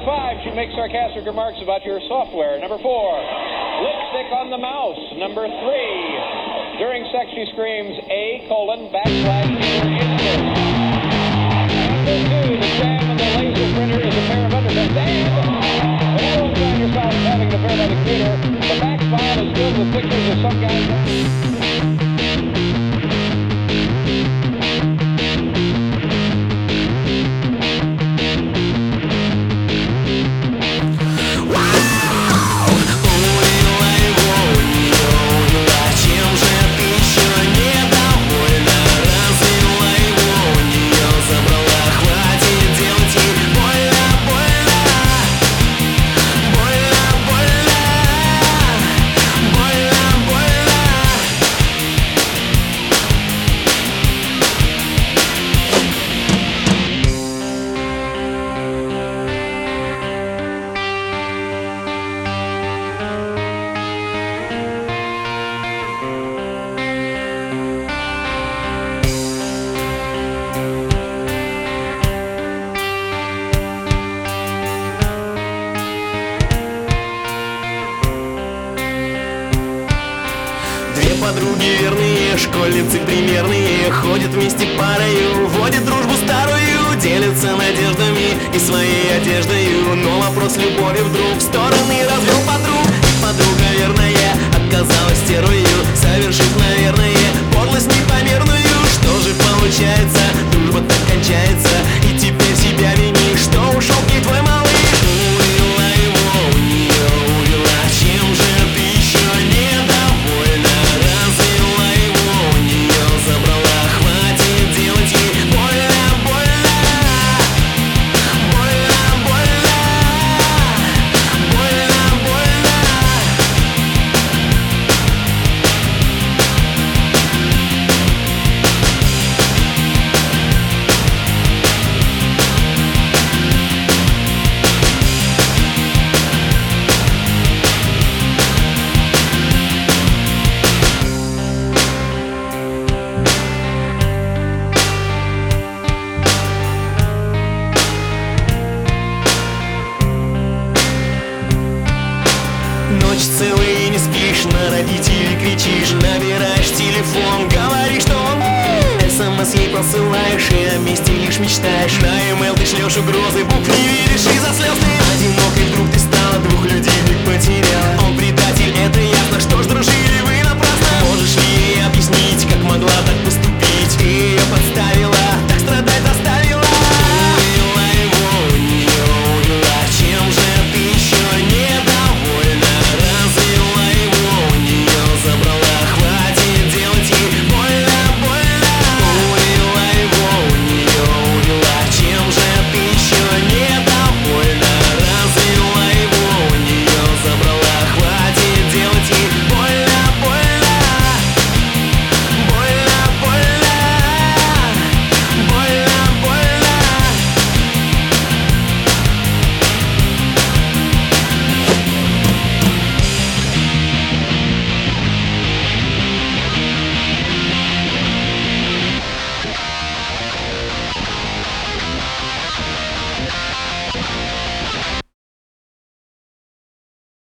Number 5, she makes sarcastic remarks about your software. Number 4, lipstick on the mouse. Number 3, during sex she screams A:\\insert. Number 2, the jam in the laser printer is a pair of underpants. And whenever you find yourself having an affair by the computer, the back file is filled with pictures of some guy. Подруги верные, школьницы примерные, ходят вместе парою, водят дружбу старую, делятся надеждами и своей одеждою. Но вопрос любови вдруг в стороны развел подруг. Подруга верная отказалась стервою, совершив, наверное, подлость непомерную. Что же получается, дружба так кончается, и теперь себя вини, что ушел к ней твой малыш. Увела его, у нее увела, чем же ты еще недовольна? Ночь целая не спишь, на родителей кричишь, набираешь телефон, говоришь, что он СМС ей посылаешь, и о месте лишь мечтаешь. На e-mail ты шлешь угрозы, букв не видишь из-за слез ты одинокой вдруг ты стала, двух людей век потеряла. Он предатель, это ясно, что ж дружили вы напрасно. Можешь ли ей объяснить, как могла так поступить? Ты ее подставила.